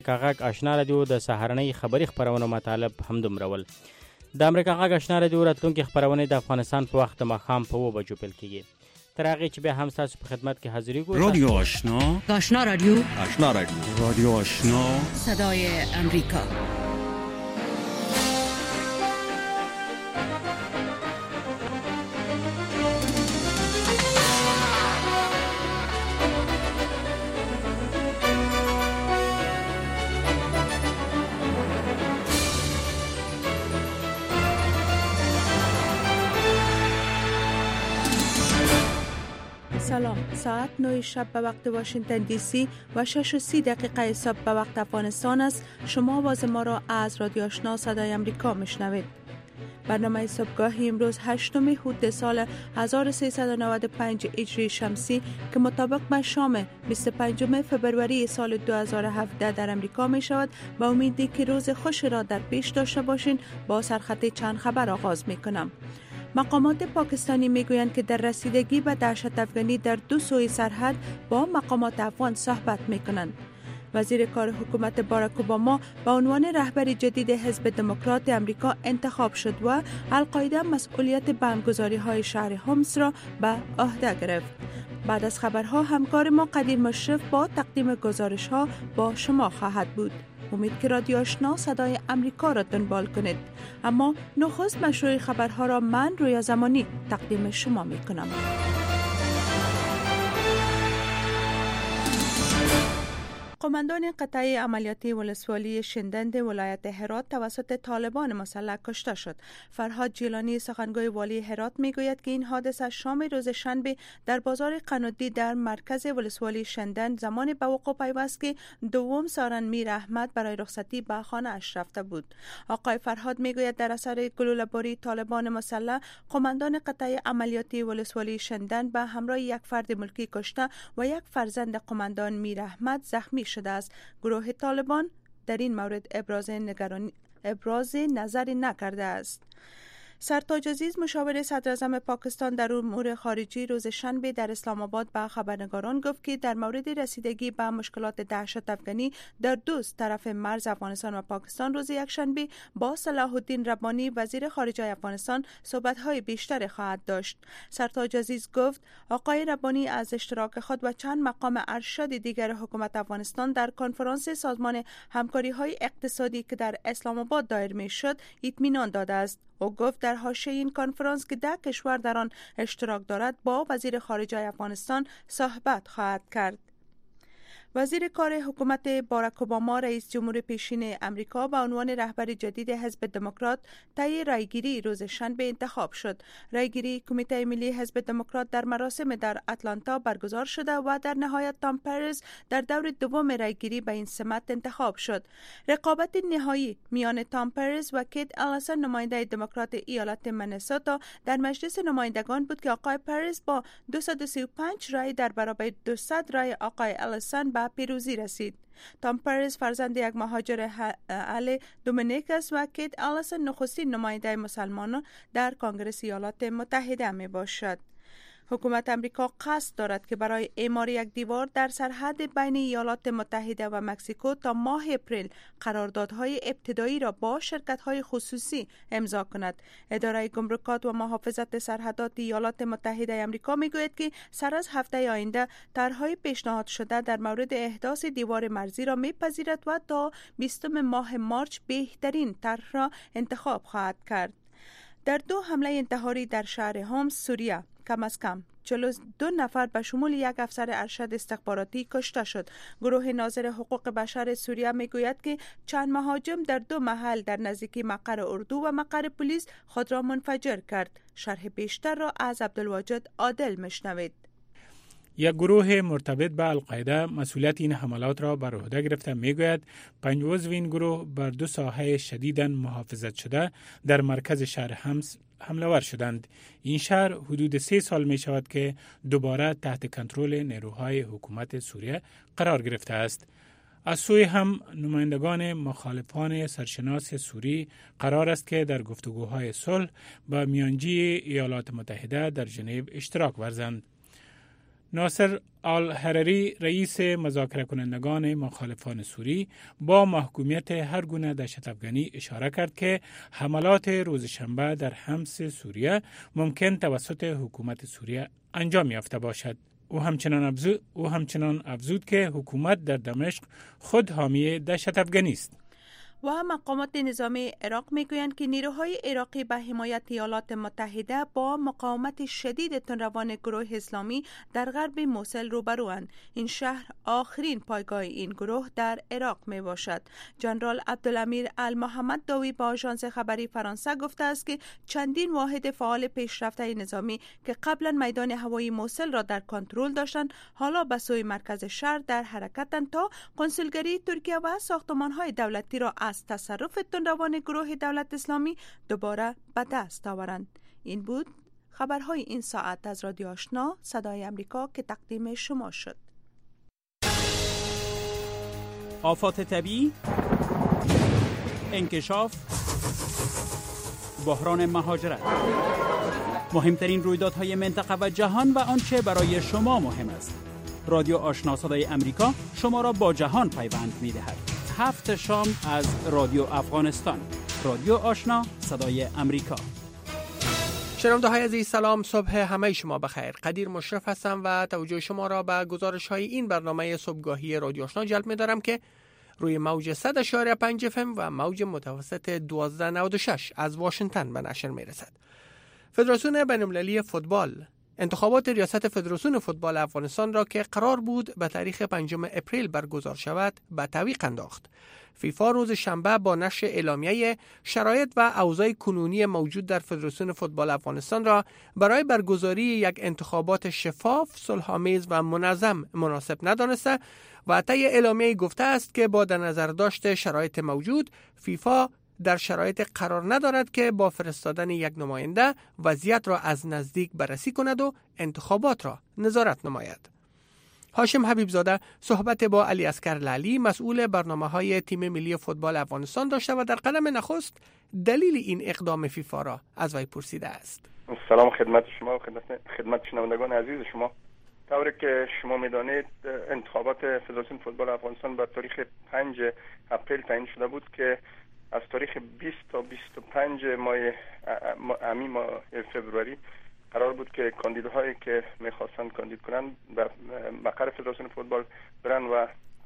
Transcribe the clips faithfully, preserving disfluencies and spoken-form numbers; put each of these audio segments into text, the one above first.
غږ آشنا رادیو د سهارنۍ خبری خبرونو مطالب هم دومرول. د امریکا غږ آشنا رادیو راتلونکي خبرونه د افغانستان په وخت ماښام په و بجو پیل کیږي. تر هغه چې به هم تاسو په خدمت کې حاضرې کوو. رادیو آشنا، آشنا رادیو، آشنا رادیو، رادیو آشنا، صدای امریکا. سلام. ساعت نه شب به وقت واشنگتن دی سی و شش و سی دقیقه صبح به وقت افغانستان است. شما آواز ما را از رادیو آشنا صدای امریکا میشنوید. برنامه صبحگاهی امروز هشتم هود سال هزار و سیصد و نود و پنج هجری شمسی که مطابق با شام بیست و پنجم فبروری سال دو هزار و هفده در امریکا می شود. با امیدی که روز خوش را در پیش داشته باشین با سرخط چند خبر آغاز می کنم. مقامات پاکستانی میگویند که در رسیدگی به دهشت افغانی در دو سوی سرحد با مقامات افغان صحبت میکنند. وزیر کار حکومت باراک اوباما به عنوان رهبر جدید حزب دموکرات امریکا انتخاب شد و القاعده مسئولیت بمبگذاری های شهر هومس را به عهده گرفت. بعد از خبرها همکار ما قدیر مشرف با تقدیم گزارش ها با شما خواهد بود. امید که رادیو آشنا صدای امریکا را دنبال کنید. اما نخست مشروع خبرها را من رویا زمانی تقدیم شما می کنم. قماندان قطعه عملیاتی ولسوالی شندند ولایت هرات توسط طالبان مسلح کشته شد. فرهاد جیلانی سخنگوی والی هرات میگوید که این حادثه شام روز شنبه در بازار قنادی در مرکز ولسوالی شندند زمان به وقوع پیوست که دوم سارن میر احمد برای رخصتی به خانه اش رفته بود. آقای فرهاد میگوید در اثر گلوله‌باری طالبان مسلح قماندان قطعه عملیاتی ولسوالی شندند به همراه یک فرد ملکی کشته و یک فرزند قماندان میر احمد زخمی شده است. گروه طالبان در این مورد ابراز نگرانی ابراز نظری نکرده است. سرتاج عزیز مشاور صدر اعظم پاکستان در امور خارجی روز شنبه در اسلام آباد به خبرنگاران گفت که در مورد رسیدگی به مشکلات دهشت افغانی در دو طرف مرز افغانستان و پاکستان روز یکشنبه با صلاح الدین ربانی وزیر خارجه افغانستان صحبت‌های بیشتر خواهد داشت. سرتاج عزیز گفت آقای ربانی از اشتراک خود و چند مقام ارشد دیگر حکومت افغانستان در کنفرانس سازمان همکاری‌های اقتصادی که در اسلام آباد دایر می‌شد اطمینان داده است. او گفت در حاشیه این کنفرانس که ده کشور در آن اشتراک دارد با وزیر خارجه افغانستان صحبت خواهد کرد. وزیر کار حکومت باراک اوباما رئیس جمهور پیشین امریکا به عنوان رهبر جدید حزب دموکرات طی رایگیری روز شنبه انتخاب شد. رایگیری کمیته ملی حزب دموکرات در مراسم در آتلانتا برگزار شده و در نهایت تام پرز در دور دوم رایگیری به این سمت انتخاب شد. رقابت نهایی میان تام پرز و کیت الیسون نماینده دموکرات ایالت منیسوتا در مجلس نمایندگان بود که آقای پرز با دویست و سی و پنج رای در برابر دویست رای آقای الیسون به پیروزی رسید. تام پرز فرزند یک مهاجر اهل دومینیک است و کیت الیسون نخستین نماینده مسلمانان در کنگره ایالات متحده می باشد. حکومت امریکا قصد دارد که برای اعمار یک دیوار در سرحد بین ایالات متحده و مکزیکو تا ماه اپریل قراردادهای ابتدایی را با شرکت‌های خصوصی امضا کند. اداره گمرکات و محافظت سرحدات ایالات متحده امریکا میگوید که سر از هفته آینده طرح‌های پیشنهاد شده در مورد احداث دیوار مرزی را میپذیرد و تا بیستم ماه مارچ بهترین طرح را انتخاب خواهد کرد. در دو حمله انتحاری در شهر هومس سوریه کم از کم چهل و دو نفر به شمول یک افسر ارشد استخباراتی کشته شد. گروه ناظر حقوق بشر سوریه میگوید که چند مهاجم در دو محل در نزدیکی مقر اردو و مقر پلیس خود را منفجر کرد. شرح بیشتر را از عبدالواجد عادل میشنوید. یک گروه مرتبط به القاعده مسئولیت این حملات را بر عهده گرفته میگوید پنج عضو این گروه بر دو ساحه شدیداً محافظت شده در مرکز شهر همس حمله ور شدند. این شهر حدود سه سال می شود که دوباره تحت کنترل نیروهای حکومت سوریه قرار گرفته است. از سوی هم نمایندگان مخالفان سرشناس سوری قرار است که در گفتگوهای صلح با میانجی ایالات متحده در ژنو اشتراک ورزند. ناصر آل حرری رئیس مذاکره کنندگان مخالفان سوری با محکومیت هر گونه دهشت افغانی اشاره کرد که حملات روز شنبه در حمص سوریه ممکن توسط حکومت سوریه انجام یافته باشد. او همچنان افزود او همچنان افزود که حکومت در دمشق خود حامی دهشت افغانی است. و مقامات نظامی عراق میگویند که نیروهای عراقی به حمایت ایالات متحده با مقاومت شدید تندروان گروه اسلامی در غرب موصل روبروند. این شهر آخرین پایگاه این گروه در عراق می باشد. جنرال عبدالامیر المحمد داوی با آژانس خبری فرانسه گفته است که چندین واحد فعال پیشرفته نظامی که قبلا میدان هوایی موصل را در کنترل داشتند حالا به سوی مرکز شهر در حرکتند تا کنسولگری ترکیه و ساختمان‌های دولتی را از تصرف تندروان گروه دولت اسلامی دوباره به دست آورند. این بود خبرهای این ساعت از رادیو آشنا صدای امریکا که تقدیم شما شد. آفات طبیعی، انکشاف، بحران مهاجرت، مهمترین رویدادهای منطقه و جهان و آنچه برای شما مهم است. رادیو آشنا صدای امریکا شما را با جهان پیوند می‌دهد. هفت شام از رادیو افغانستان. رادیو آشنا صدای امریکا. شنونده های عزیز سلام، صبح همه شما بخیر. قدیر مشرف هستم و توجه شما را به گزارش های این برنامه صبحگاهی رادیو آشنا جلب می دارم که روی موج صد اشاره پنج اف ام و موج متوسط دوازده نود و شش از واشنگتن به نشر می رسد. فدراسیون بین‌المللی فوتبال انتخابات ریاست فدراسیون فوتبال افغانستان را که قرار بود به تاریخ پنجم اپریل برگزار شود به تعویق انداخت. فیفا روز شنبه با نشر اعلامیه شرایط و اوضاع کنونی موجود در فدراسیون فوتبال افغانستان را برای برگزاری یک انتخابات شفاف، صلح‌آمیز و منظم مناسب ندانسته و طی اعلامیه گفته است که با در نظر داشت شرایط موجود، فیفا در شرایط قرار ندارد که با فرستادن یک نماینده وضعیت را از نزدیک بررسی کند و انتخابات را نظارت نماید. هاشم حبیبزاده صحبت با علی اصغر لعلی مسئول برنامه‌های تیم ملی فوتبال افغانستان داشته و در قدم نخست دلیل این اقدام فیفا را از وی پرسیده است. سلام خدمت شما و خدمت خدمت شنوندگان عزیز شما. طوری که شما می‌دانید انتخابات فدراسیون فوتبال افغانستان به تاریخ پنج اپریل تعیین شده بود که از تاریخ بیست تا بیست و پنج ماه امی ماه فوریه قرار بود که کاندیداهایی که می‌خواستند کاندید کنند به مقر فدراسیون فوتبال برن و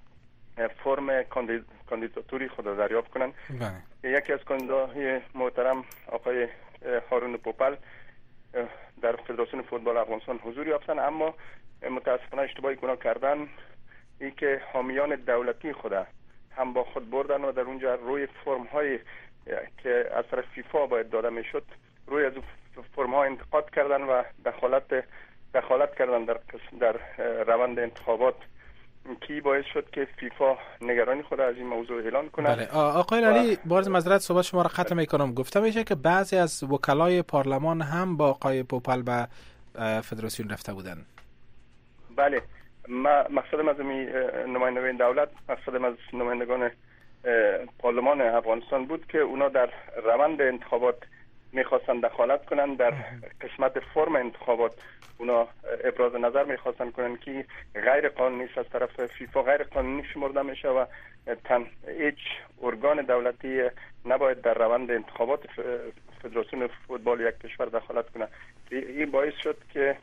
فرم کاندید کاندیداتوری خود را دریافت کنند. یکی از کاندیداهای محترم آقای هارون پوپل در فدراسیون فوتبال افغانستان حضور یافتند، اما متاسفانه اشتباهی گناه کردن این که حامیان دولتی خود هم با خود بردن و در اونجا روی فرم هایی که از طرف فیفا باید داده میشد روی از فرم ها انتقاد کردن و دخالت دخالت کردن در در روند انتخابات کی باعث شد که فیفا نگرانی خود از این موضوع اعلان کنه. بله آقای علی، باز معذرت صحبت شما را قطع میکنم. گفته میشه که بعضی از وکلای پارلمان هم با آقای پوپل به فدراسیون رفته بودن. بله، ما مقصدم از نمایندگان دولت، مقصدم از نمایندگان پارلمان افغانستان بود که اونا در روند انتخابات میخواستن دخالت کنن در قسمت فرم انتخابات. اونا ابراز نظر میخواستن کنن که غیر قانونی است، از طرف فیفا غیر قانونی شمرده میشه و تن هیچ ارگان دولتی نباید در روند انتخابات فدراسیون فوتبال یک کشور دخالت کنه. این باعث شد که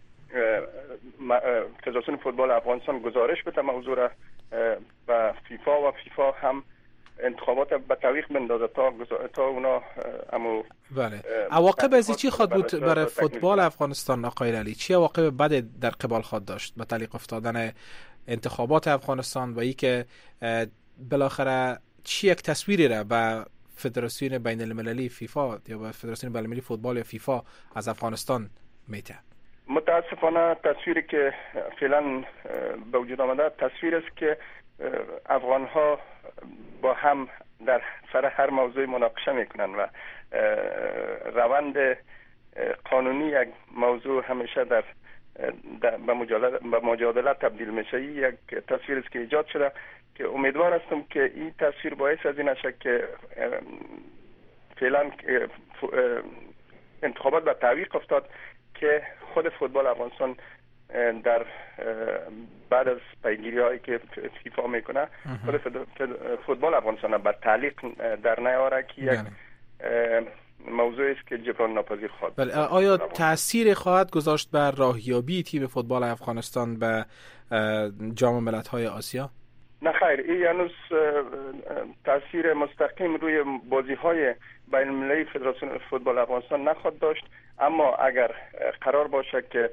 فدراسیون فوتبال افغانستان گزارش بده موضوع را به فیفا و فیفا هم انتخابات به تعویق بندازه تا تا اونا امو بله. عواقب از چی خواهد بود برای فوتبال افغانستان آقای علی؟ چی عواقب بد در قبال خواهد داشت به تعلیق افتادن انتخابات افغانستان و ای که بالاخره چی یک تصویری را به فدراسیون بین المللی فیفا یا به فدراسیون بین المللی فوتبال یا فیفا از افغانستان میده؟ متاسفانه تصویری که فعلا به وجود آمده تصویر است که افغان ها با هم در سر هر موضوع مناقشه میکنن و روند قانونی یک موضوع همیشه در به مجادله تبدیل میشه. یک تصویر است که ایجاد شده که امیدوار هستم که این تصویر باعث از این نشه که فعلا انتخابات به تعویق افتاد که خود فوتبال افغانستان در بعد از پیگیری هایی که فیفا میکنه خود فوتبال افغانستان به تعلیق در نیاره که یک موضوعی است که جبران ناپذیر خواهد. بله. آیا تأثیر خواهد گذاشت بر راهیابی تیم فوتبال افغانستان به جام ملت‌های آسیا؟ نه خیر، این هنوز تأثیر مستقیم روی بازی‌های بین‌المللی فدراسیون فوتبال افغانستان نخواهد داشت، اما اگر قرار باشه که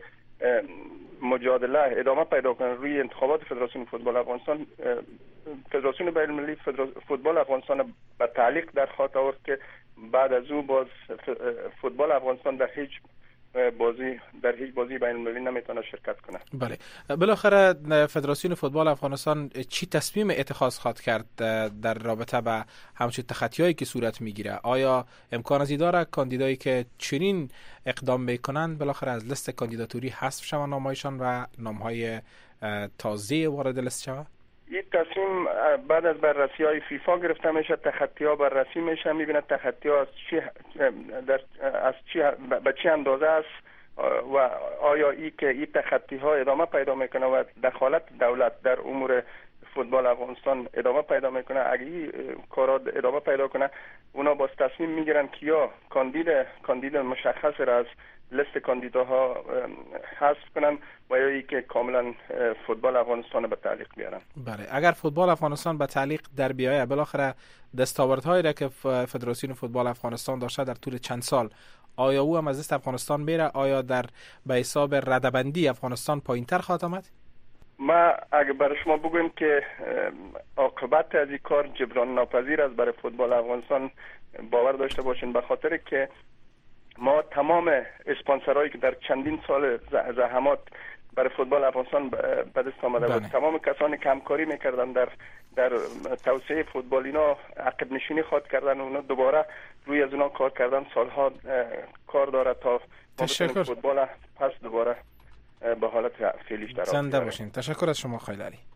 مجادله ادامه پیدا کنه روی انتخابات فدراسیون فوتبال افغانستان، فدراسیون بین‌المللی فوتبال افغانستان به تعلیق در خواهد آورد که بعد از او باز فوتبال افغانستان در هیچ بازی در هیچ بازی بین‌المللی نمیتونه شرکت کنه. بله. بالاخره فدراسیون فوتبال افغانستان چی تصمیم اتخاذ خواهد کرد در رابطه با همچین تخطی‌هایی که صورت میگیره؟ آیا امکان از داره کاندیدایی که چنین اقدام میکنن بالاخره از لیست کاندیداتوری حذف شوند نامایشان و نامهای تازه وارد لیست شود؟ این تصمیم بعد از بررسی های فیفا گرفته میشه، تخطی ها بررسی میشه، میبینه تخطی ها از چی در از چی به چه اندازه است و آیا ای که این تخطی ها ادامه پیدا میکنه و دخالت دولت در امور فوتبال افغانستان ادامه پیدا میکنه. اگه این کارا ادامه پیدا کنه، اونا باز تصمیم میگیرن که یا کاندید کاندید مشخص را از لیست کاندیداها حذف کنن و یا ای که کاملا فوتبال افغانستان به تعلیق بیارن. بله. اگر فوتبال افغانستان به تعلیق در بیایه، بالاخره دستاوردهایی را که فدراسیون فوتبال افغانستان داشته در طول چند سال، آیا او هم از لیست افغانستان میره؟ آیا در به حساب ردبندی افغانستان پایینتر خواهد آمد؟ ما اگه برای شما بگویم که عاقبت از این کار جبران ناپذیر است برای فوتبال افغانستان، باور داشته باشین، به خاطر که ما تمام اسپانسرهایی که در چندین سال زحمات برای فوتبال افغانستان به دست آمده بود، تمام کسانی که همکاری میکردن در در توسعه فوتبال، اینا عقب نشینی خواهد کردن، اونا دوباره روی از اونا کار کردن، سالها کار داره تا تشکر. فوتبال پس دوباره به حالت فعلیش در زنده باشین. تشکر از شما خیلی علی.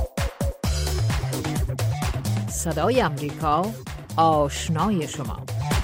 صدای امریکا، آشنای شما.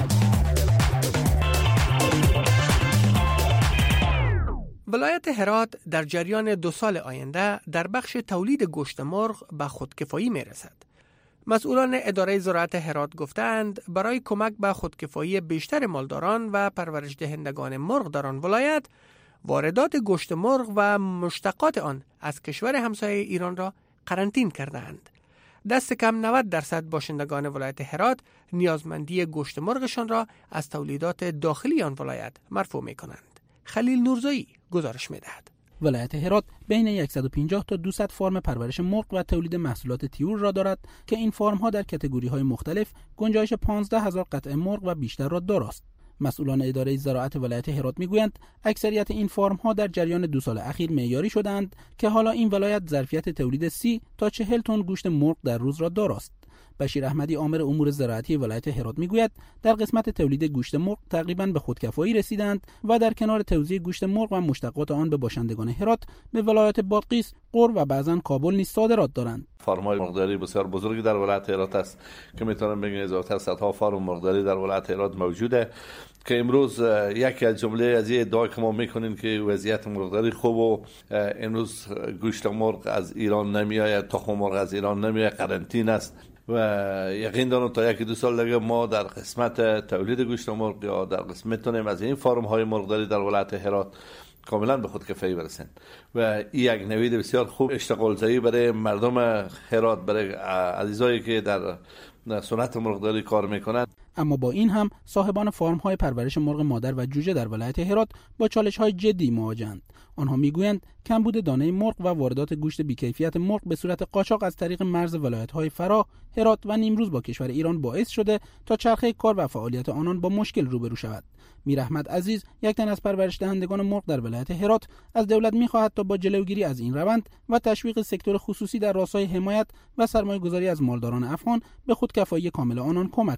ولایت هرات در جریان دو سال آینده در بخش تولید گوشت مرغ به خودکفایی می رسد. مسئولان اداره زراعت هرات گفتند برای کمک به خودکفایی بیشتر مالداران و پرورش دهندگان مرغ در آن ولایت، واردات گوشت مرغ و مشتقات آن از کشور همسایه ایران را قرنطین کردند. دست کم نود درصد باشندگان ولایت هرات نیازمندی گوشت مرغشان را از تولیدات داخلی آن ولایت مرفوع می کنند. خلیل نورزایی گزارش می دهد. ولایت هرات بین صد و پنجاه تا دویست فرم پرورش مرغ و تولید محصولات طیور را دارد که این فرم ها در کاتگوری های مختلف گنجایش پانزده هزار قطعه مرغ و بیشتر را دارند. مسئولان اداره زراعت ولایت هرات میگویند اکثریت این فرم ها در جریان دو سال اخیر معیاری شدند که حالا این ولایت ظرفیت تولید سی تا چهل تن گوشت مرغ در روز را دارد. بشیر احمدی عامل امور زراعتی ولایت هرات میگوید در قسمت تولید گوشت مرغ تقریباً به خودکفایی رسیدند و در کنار توزیع گوشت مرغ و مشتقات آن به باشندگان هرات به ولایت بادغیس، غور و بعضاً کابل نیز صادرات دارند. فارم‌های مرغداری بسیار بزرگی در ولایت هرات است که میتونم بگم هزار و صد ها فارم مرغداری در ولایت هرات موجوده که امروز یکی از جمله از این ادعا که ما میکنیم که وضعیت مرغداری خوب و امروز گوشت مرغ از ایران نمیآید، تخم مرغ از ایران نمیآید، قرنطینه است و یقین دارم تا یکی دو سال دیگه ما در قسمت تولید گوشت مرغ یا در قسمت میتونیم از این فارم های مرغداری در ولایت هرات کاملا به خودکفایی برسیم و این یک نوید بسیار خوب اشتغال زایی برای مردم هرات، برای عزیزایی که در صنعت مرغداری کار میکنند. اما با این هم صاحبان فارم های پرورش مرغ مادر و جوجه در ولایت هرات با چالش های جدی مواجهند. آنها میگویند کمبود دانه مرغ و واردات گوشت بیکیفیت مرغ به صورت قاچاق از طریق مرز ولایت های فراه، هرات و نیمروز با کشور ایران باعث شده تا چرخه کار و فعالیت آنان با مشکل روبرو شود. میر احمد عزیز، یک تن از پرورش دهندگان مرغ در ولایت هرات، از دولت می‌خواهد تا با جلوگیری از این روند و تشویق سکتور خصوصی در راستای حمایت و سرمایه‌گذاری از مالداران افغان به خودکفایی کامل آنان کمک کنند.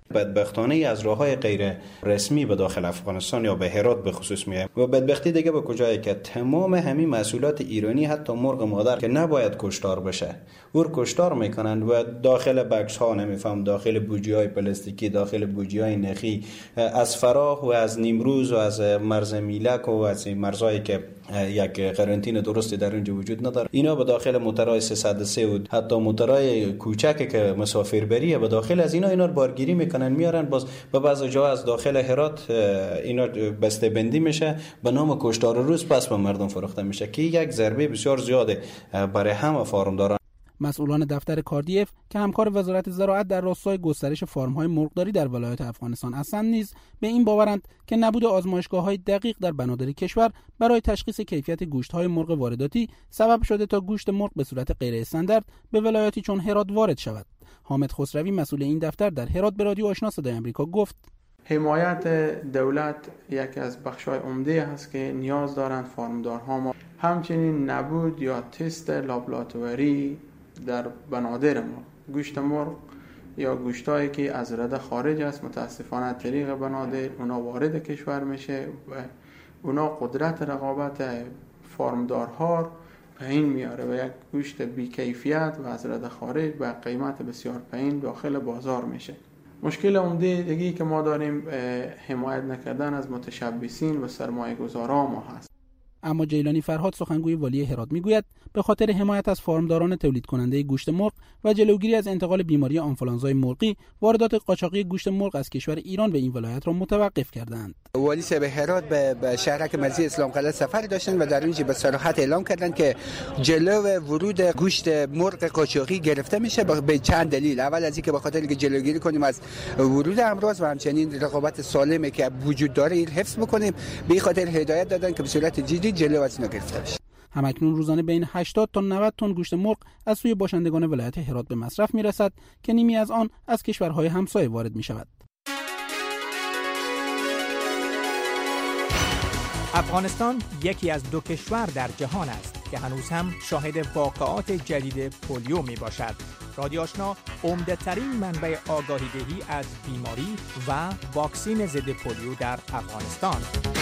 بدبختانه از راه‌های غیر رسمی به داخل افغانستان یا به هرات به خصوص میاد و بدبختی دیگه به کجایی که تمام همین محصولات ایرانی حتی مرغ مادر که نباید کشتار بشه اور کشتار میکنن و داخل بکس ها نمیفهم داخل بوجی های پلاستیکی داخل بوجی های نخی از فراخ و از نیمروز و از مرز میلک و از مرزایی که یک قرنطینه درستی در اونجا وجود نداره اینا به داخل موترهای سیصد و سه و حتی موترهای کوچکی که مسافربریه به داخل از اینا اینا رو بارگیری میکنن میارن باز به بعضی جا از داخل هرات اینا بسته بندی میشه به نام کشتار روز پس به مردم فروخته میشه که یک ضربه بسیار زیاده برای همه فارم دارن. مسئولان دفتر کاردیف که همکار وزارت زراعت در راستای گسترش فارم‌های مرغداری در ولایات افغانستان هستند نیز به این باورند که نبود آزمایشگاه‌های دقیق در بنادر کشور برای تشخیص کیفیت گوشت‌های مرغ وارداتی سبب شده تا گوشت مرغ به صورت غیر استاندارد به ولایاتی چون هرات وارد شود. حامد خسروی مسئول این دفتر در هرات به رادیو آشنا صدای آمریکا گفت: حمایت دولت یکی از بخش‌های عمده است که نیاز دارند فارمدارها ما. همچنین نبود یا تست لابراتواری در بنادر ما گوشت مرغ یا گوشتایی که از رده خارج است متاسفانه طریق بنادر اونا وارد کشور میشه و اونا قدرت رقابت فارمدارها پایین میاره و یک گوشت بی‌کیفیت و از رده خارج با قیمت بسیار پایین داخل بازار میشه. مشکل عمده دیگه که ما داریم حمایت نکردن از متشبثین و سرمایه‌گذاران ما هست. اما جیلانی فرهاد سخنگوی والی هرات میگوید به خاطر حمایت از فارمداران تولید کننده گوشت مرغ و جلوگیری از انتقال بیماری آنفولانزای مرغی واردات قاچاقی گوشت مرغ از کشور ایران به این ولایت را متوقف کردند. والی صاحب هرات به شهرک مرزی اسلام قلعه سفر داشتن و در اونجا به صراحت اعلام کردند که جلو ورود گوشت مرغ قاچاقی گرفته میشه به چند دلیل. اول از اینکه به خاطر اینکه جلوگیری کنیم از ورود امراض و همچنین رقابت سالمی که وجود داره حفظ بکنیم به خاطر هدایت دادن که به صورت جدی جلو از اینا گرفته بشه. همکنون روزانه بین هشتاد تا نود تن گوشت مرغ از سوی باشندگان ولایت هرات به مصرف میرسد که نیمی از آن از کشورهای همسایه وارد می شود. افغانستان یکی از دو کشور در جهان است که هنوز هم شاهد واقعات جدید پولیو می باشد. رادیو آشنا عمده ترین منبع آگاهی دهی از بیماری و واکسین ضد پولیو در افغانستان.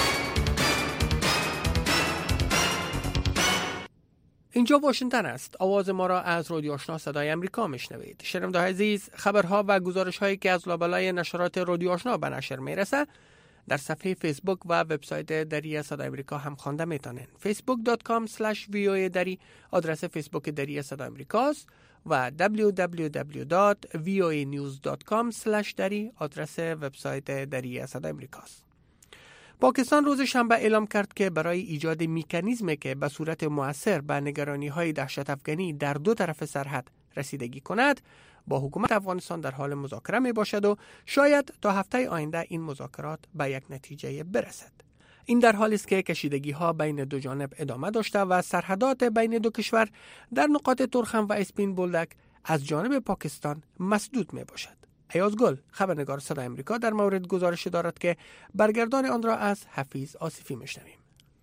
اینجا واشنگتن است. آواز ما را از رادیو آشنا صدای امریکا میشنوید. شنونده‌های عزیز، خبرها و گزارش‌هایی که از لابلای نشرات رادیو آشنا به نشر میرسه در صفحه فیسبوک و وبسایت دری صدای امریکا هم خوانده میتونین. فیسبوک دات کام اسلش وی او ای دری آدرس فیسبوک دری صدای امریکاست و دبلیو دبلیو دبلیو دات وی او ای نیوز دات کام اسلش دری آدرس وبسایت دری صدای امریکاست. پاکستان روز شنبه اعلام کرد که برای ایجاد مکانیزمی که به صورت مؤثر به نگرانی‌های دهشت افغانی در دو طرف سرحد رسیدگی کند با حکومت افغانستان در حال مذاکره می باشد و شاید تا هفته آینده این مذاکرات به یک نتیجه برسد. این در حالی است که کشیدگی‌ها بین دو جانب ادامه داشته و سرحدات بین دو کشور در نقاط ترخم و اسپین بولدک از جانب پاکستان مسدود می باشد. ایاز گل خبرنگار صدای امریکا در مورد گزارش دارد که برگردان آن را از حفیظ آصفی میشنویم.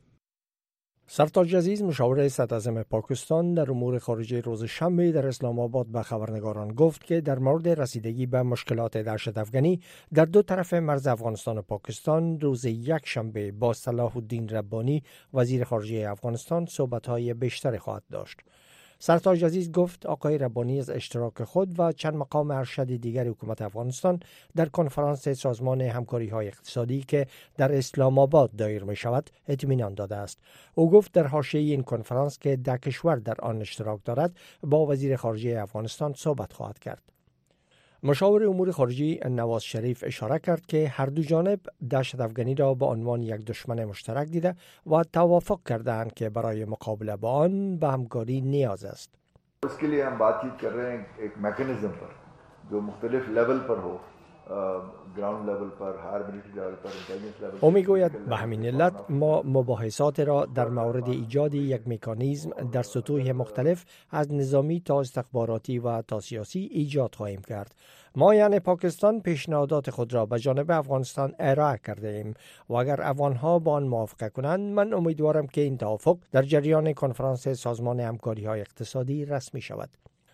سرتاج عزیز مشاور صدراعظم پاکستان در امور خارجه روز شنبه در اسلام آباد به خبرنگاران گفت که در مورد رسیدگی به مشکلات دهشت افغانی در دو طرف مرز افغانستان و پاکستان روز یک شنبه با صلاح الدین ربانی وزیر خارجه افغانستان صحبت‌های بیشتری خواهد داشت. سرتاج عزیز گفت آقای ربانی از اشتراک خود و چند مقام ارشد دیگر حکومت افغانستان در کنفرانس سازمان همکاری‌های اقتصادی که در اسلام آباد دایر می شود اطمینان داده است. او گفت در حاشیه این کنفرانس که ده کشور در آن اشتراک دارد با وزیر خارجه افغانستان صحبت خواهد کرد. مشاور امور خارجه نواز شریف اشاره کرد که هر دو جانب دهشت افغانی را به عنوان یک دشمن مشترک دیده و توافق کردند که برای مقابله با آن به همکاری نیاز است. اس کے لیے ہم بات چیت کر رہے ہیں ایک میکانزم پر جو مختلف لیول پر ہو گراؤنڈ لیول پر ہر ملیٹری لیول پر انٹیلیجنس لیول. او میگوید به همین علت ما مباحثات را در مورد ایجاد یک مکانیزم در سطوح مختلف از نظامی تا استخباراتی و تا سیاسی ایجاد خواهیم کرد. ما یعنی پاکستان پیشنهادات خود را به جانب افغانستان ارائه کرده ایم و اگر افغانها با آن موافقه کنند من امیدوارم که این توافق در جریان کنفرانس سازمان همکاری‌های اقتصادی رسمی شود.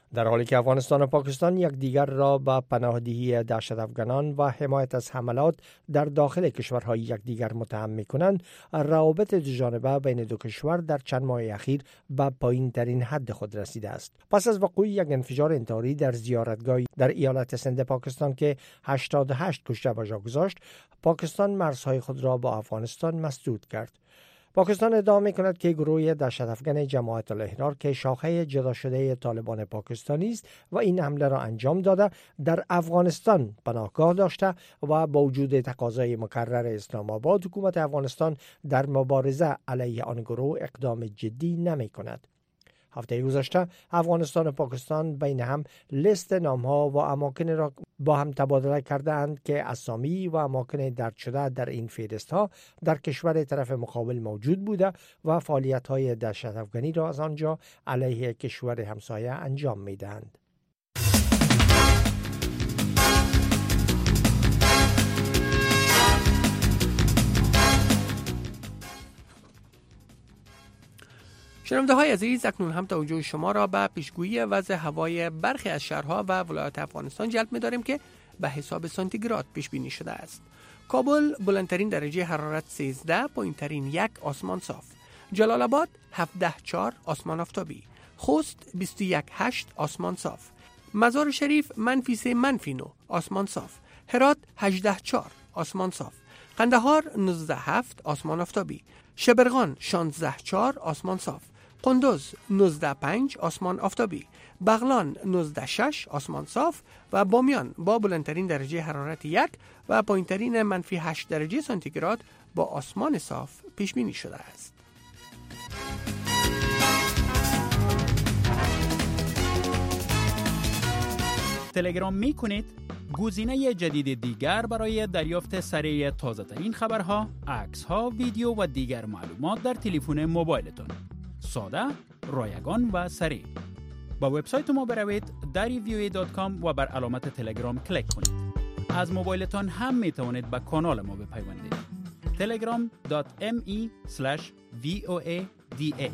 در حالی که افغانستان و پاکستان یک دیگر را به پناهندگی دهشت‌افغانان و حمایت از حملات در داخل کشورهای یکدیگر متهم می‌کنند، روابط دوجانبه بین دو کشور در چند ماه اخیر به پایین‌ترین حد خود رسیده است. پس از وقوع یک انفجار انتحاری در زیارتگاهی در ایالت سند پاکستان که هشتاد و هشت کشته به جا گذاشت، پاکستان مرزهای خود را با افغانستان مسدود کرد. پاکستان ادعا می‌کند که گروه دهشت‌افغان جماعت الاحرار که شاخه جدا شده طالبان پاکستانی است و این حمله را انجام داده، در افغانستان پناهگاه داشته و با وجود تقاضای مکرر اسلام آباد، حکومت افغانستان در مبارزه علیه آن گروه اقدام جدی نمی‌کند. هفته گذشته افغانستان و پاکستان بین هم لیست نام‌ها و اماکن را با هم تبادله کردند که اسامی و اماکن درج شده در این فهرست‌ها در کشور طرف مقابل موجود بوده و فعالیت‌های دهشت‌افغانی را از آنجا علیه کشور همسایه انجام می‌دهند. شنونده های عزیز، اکنون هم توجه شما را به پیشگویی وضع هوای برخی از شهرها و ولایات افغانستان جلب می‌داریم که به حساب سانتیگراد پیش بینی شده است. کابل بلندترین درجه حرارت سیزده، پایین‌ترین یک آسمان صاف. جلال آباد هفده چهار آسمان آفتابی. خوست بیست و یک هشت آسمان صاف. مزار شریف منفی سه منفی نه آسمان صاف. هرات هجده چهار آسمان صاف. قندهار نوزده هفت آسمان آفتابی. شبرغان شانزده چهار آسمان صاف. قندوز نوزده پنج آسمان آفتابی. بغلان نوزده شش آسمان صاف و بامیان با بلندترین درجه حرارت یک و پایینترین منفی هشت درجه سانتیگراد با آسمان صاف پیش بینی شده است. تلگرام می کنید؟ گزینه جدید دیگر برای دریافت سریع تازه ترین خبرها، عکس ها، ویدیو و دیگر معلومات در تلفن موبایلتان. ساده، رایگان و سریع. با وبسایت ما بروید دری وی او ای دات کام و بر علامت تلگرام کلیک کنید. از موبایلتان هم می توانید به کانال ما بپیوندید. تلگرام دات ام ای اسلش وی او ای دی ای.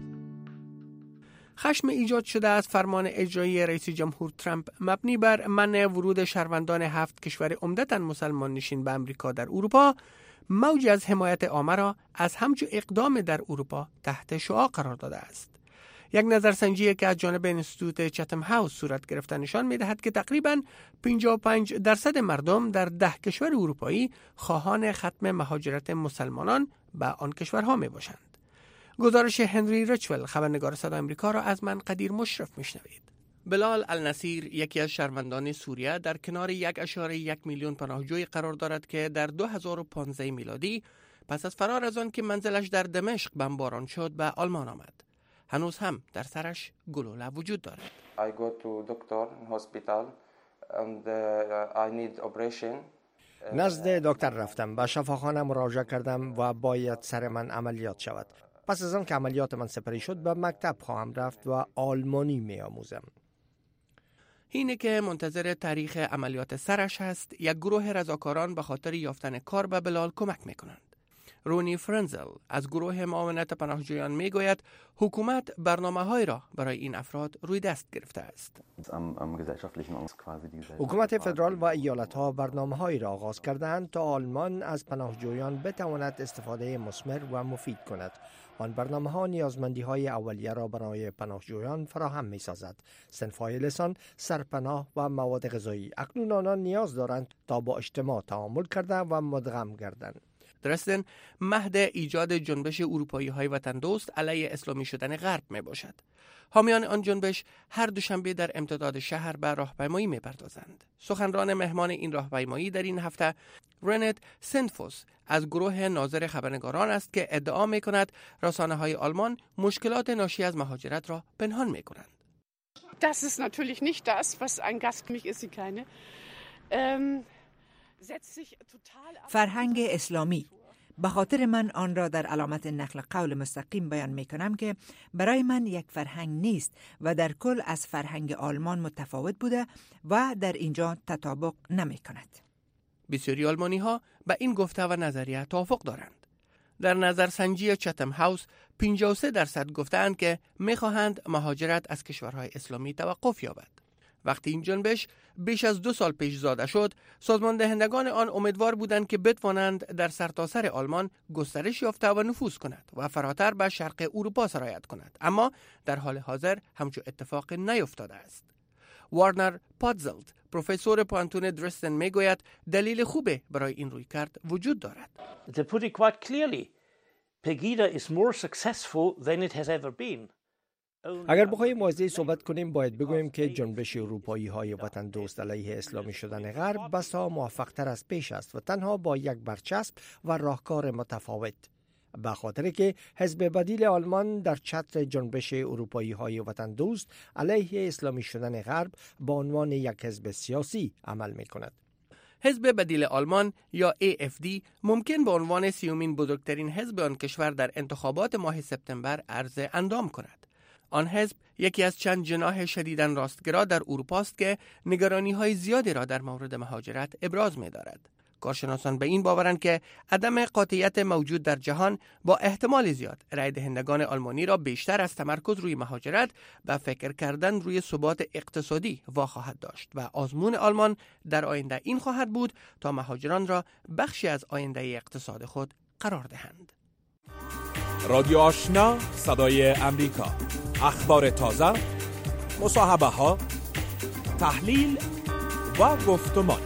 خشم ایجاد شده از فرمان اجرایی رئیس جمهور ترامپ مبنی بر منع ورود شهروندان هفت کشور عمدتاً مسلمان نشین به امریکا در اروپا، موج از حمایت عامه را از همچو اقدام در اروپا تحت شعاع قرار داده است. یک نظرسنجی که از جانب انستیتوت چتم هاوس صورت گرفته نشان می‌دهد که تقریباً پنجاه و پنج درصد مردم در ده کشور اروپایی خواهان ختم مهاجرت مسلمانان به آن کشورها میباشند. گزارش هنری ریچول، خبرنگار صدای آمریکا را از من قدیر مشرف میشنوید. بلال النصیر، یکی از شهروندان سوریه، در کنار یک اشاره یک میلیون پناهجوی قرار دارد که در دو هزار و پانزده میلادی پس از فرار از آن که منزلش در دمشق بمباران شد به آلمان آمد. هنوز هم در سرش گلوله وجود دارد. I go to doctor in hospital and uh, I need operation. نزد دکتر رفتم، به شفاخانه مراجعه کردم و باید سر من عملیات شود. پس از آن که عملیات من سپری شد به مکتب خواهم رفت و آلمانی می آموزم. اینه که منتظر تاریخ عملیات سرش هست. یک گروه رضاکاران به خاطر یافتن کار به بلال کمک میکنند. رونی فرنزل از گروه معاونت پناهجویان میگوید حکومت برنامه‌های را برای این افراد روی دست گرفته است. حکومت فدرال و ایالت‌ها برنامه‌هایی را آغاز کرده‌اند تا آلمان از پناهجویان بتواند استفاده مثمر و مفید کند. آن برنامه‌ها نیازمندی‌های اولیه را برای پناهجویان فراهم می‌سازد. صنف‌های لسان، سرپناه و مواد غذایی. اکنون آنان نیاز دارند تا با اجتماع تعامل کرده و مدغم گردند. درستن مهد ایجاد جنبش اروپایی های وطن دوست علیه اسلامی شدن غرب می باشد. حامیان آن جنبش هر دوشنبه در امتداد شهر به راهپیمایی می پردازند. سخنران مهمان این راهپیمایی در این هفته رنت سنتفوس از گروه ناظر خبرنگاران است که ادعا می کند رسانه های آلمان مشکلات ناشی از مهاجرت را پنهان می کنند. Das ist natürlich nicht das, was ein Gast für mich ist, sie keine. Ähm فرهنگ اسلامی، به خاطر من آن را در علامت نقل قول مستقیم بیان می کنم که برای من یک فرهنگ نیست و در کل از فرهنگ آلمان متفاوت بوده و در اینجا تطابق نمی کند. بسیاری آلمانی ها به این گفته و نظریه توافق دارند. در نظرسنجی چتم هاوس پنجاه و سه درصد گفتند که می‌خواهند مهاجرت از کشورهای اسلامی توقف یابد. وقتی این جنبش بیش از دو سال پیش زاده شد، سازمان دهندگان آن امیدوار بودند که بتوانند در سرتاسر آلمان گسترش یافته و نفوذ کند و فراتر به شرق اروپا سرایت کند، اما در حال حاضر همچون اتفاق نیفتاده است. وارنر پاتزلت، پروفسور پانتون درستن، میگوید دلیل خوبه برای این رویکرد وجود دارد. To put it quite clearly, Pegida is more successful than it has ever been. اگر بخوایم واضح صحبت کنیم باید بگوییم که جنبش اروپایی های وطن دوست علیه اسلامی شدن غرب بسا موفق تر از پیش است و تنها با یک برچسب و راهکار متفاوت، به خاطر که حزب بدیل آلمان در چتر جنبش اروپایی های وطن دوست علیه اسلامی شدن غرب با عنوان یک حزب سیاسی عمل می کند. حزب بدیل آلمان یا ای اف دی ممکن به عنوان سیومین بزرگترین حزب آن کشور در انتخابات ماه سپتامبر عرض اندام کند. آن حزب یکی از چند جناح شدیداً راستگرا در اروپا است که نگرانی‌های زیادی را در مورد مهاجرت ابراز می‌دارد. کارشناسان به این باورند که عدم قاطعیت موجود در جهان با احتمال زیاد رای دهندگان آلمانی را بیشتر از تمرکز روی مهاجرت به فکر کردن روی ثبات اقتصادی واخواهد داشت و آزمون آلمان در آینده این خواهد بود تا مهاجران را بخشی از آینده اقتصاد خود قرار دهند. رادیو آشنا، صدای امریکا، اخبار تازه، مصاحبه ها، تحلیل و گفتمان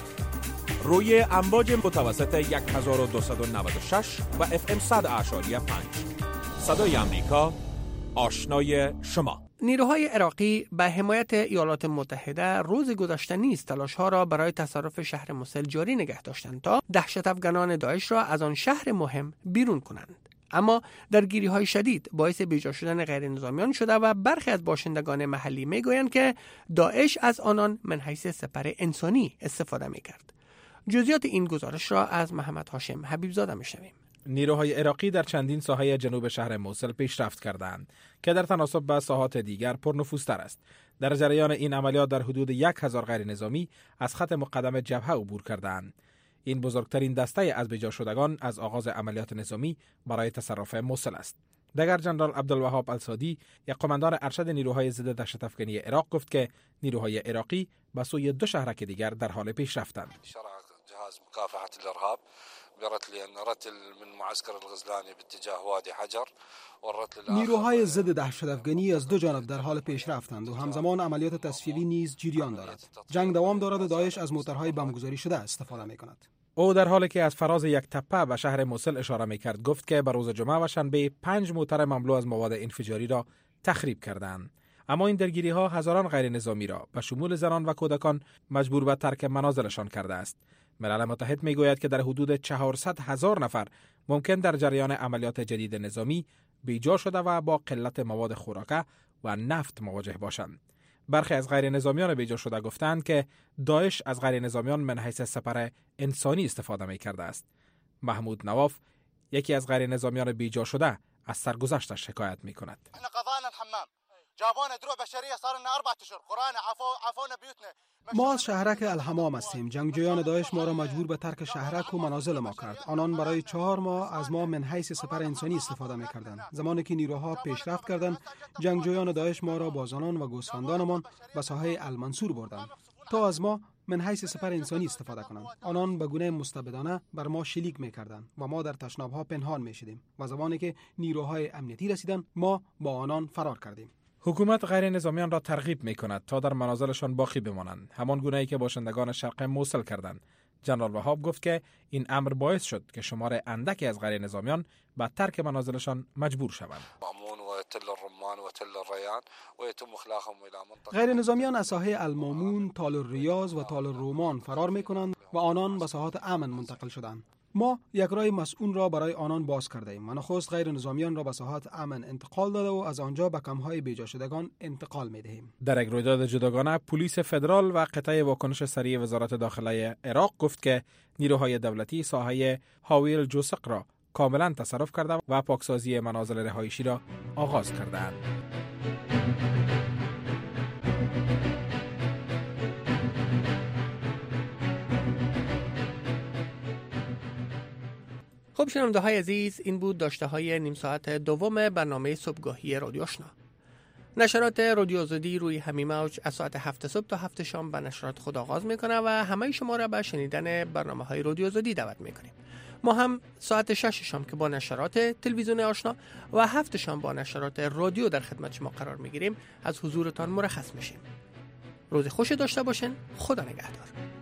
روی امواج متوسط هزار و دویست و نود و شش و اف ام صد اعشاری پنج. صدای امریکا، آشنای شما. نیروهای عراقی به حمایت ایالات متحده روز گذشته نیز تلاش‌ها را برای تصرف شهر موسل جاری نگه داشتند تا دهشت افغانان داعش را از آن شهر مهم بیرون کنند. اما درگیری‌های شدید باعث بیجا شدن غیر نظامیان شده و برخی از باشندگان محلی میگویند که داعش از آنان من حیث سپر انسانی استفاده می‌کرد. جزئیات این گزارش را از محمد هاشم حبیبزاده می‌شنویم. نیروهای عراقی در چندین ساحه جنوب شهر موسل پیشرفت کردند که در تناسب با ساحات دیگر پرنفوذتر است. در جریان این عملیات در حدود یک هزار غیر نظامی از خط مقدم جبهه عبور کردند. این بزرگترین دسته از بیجا شدگان از آغاز عملیات نظامی برای تصرف موسل است. دگر جنرال عبدالوهاب السادی، یک قماندان ارشد نیروهای ضد دهشت افغانی عراق، گفت که نیروهای عراقی به سوی دو شهرک دیگر در حال پیشرفتند. جهاز مكافحة الإرهاب برتل رتل من معسكر الغزلاني باتجاه وادي حجر والرتل نیروهای ضد دهشت افغانی از دو جانب در حال پیشرفتند و همزمان عملیات تصفیه‌ای نیز جریان دارد. جنگ دوام دارد و داعش از موتورهای بمبگذاری شده استفاده می‌کند. او در حالی که از فراز یک تپه به شهر موسل اشاره می‌کرد گفت که به روز جمعه و شنبه پنج موتر مملو از مواد انفجاری را تخریب کردند. اما این درگیری‌ها هزاران غیر نظامی را به شمول زنان و کودکان مجبور به ترک منازلشان کرده است. ملل متحد میگوید که در حدود چهارصد هزار نفر ممکن در جریان عملیات جدید نظامی بیجا شده و با قلت مواد خوراکه و نفت مواجه باشند. برخی از غیر نظامیان بیجا شده گفتند که داعش از غیر نظامیان من حیث سپر انسانی استفاده می کرده است. محمود نواف، یکی از غیر نظامیان بیجا شده، از سرگذشتش شکایت می کند. جابونا دروع بشريه صار لنا اربع اشهر قرانا عفو عفونا بیوتنا. ما از شهرک الحمام هستیم. جنگجویان داعش ما را مجبور به ترک شهرک و منازل ما کرد. آنان برای چهار ماه از ما من حیث سپر انسانی استفاده می‌کردند. زمانی که نیروها پیشرفت کردند، جنگجویان داعش ما را با زنان و گوسفندانمان به ساحه المنصور بردند تا از ما من حیث سپر انسانی استفاده کنند. آنان به گونه مستبدانه بر ما شلیک می‌کردند و ما در تشناب‌ها پنهان می‌شدیم و زمانی که نیروهای امنیتی رسیدند ما با آنان فرار کردیم. حکومت غیر نظامیان را ترغیب می کند تا در منازلشان باقی بمانند، همان گونه‌ای که باشندگان شرق موسل کردند. جنرال وهاب گفت که این امر باعث شد که شمار اندکی از غیر نظامیان به ترک منازلشان مجبور شوند. غیر نظامیان از ساحه المامون، تال الریاض و تال الرومان فرار می کنند و آنان به ساحات امن منتقل شدند. ما یک راه مسئول را برای آنان باز کرده ایم و نخست غیر نظامیان را به ساحات امن انتقال داده و از آنجا به کمپ‌های بیجا شدگان انتقال می دهیم. در یک رویداد جداگانه، پلیس فدرال و قطعه واکنش سریع وزارت داخله عراق گفت که نیروهای دولتی ساحه هاویل جوسق را کاملا تصرف کرده و پاکسازی منازل رهایشی را آغاز کردند. خب شنونده های عزیز، این بود داشته های نیم ساعت دوم برنامه صبحگاهی رادیو آشنا. نشرات رادیو آزادی روی همین موج از ساعت هفت صبح تا هفت شام به نشرات خود آغاز میکنه و همه شما را به شنیدن برنامه های رادیو آزادی دعوت میکنیم. ما هم ساعت شش شام که با نشرات تلویزیون آشنا و هفت شام با نشرات رادیو در خدمت شما قرار میگیریم از حضورتان مرخص میشیم. روز خوش داشته باشین. خدا نگهدار.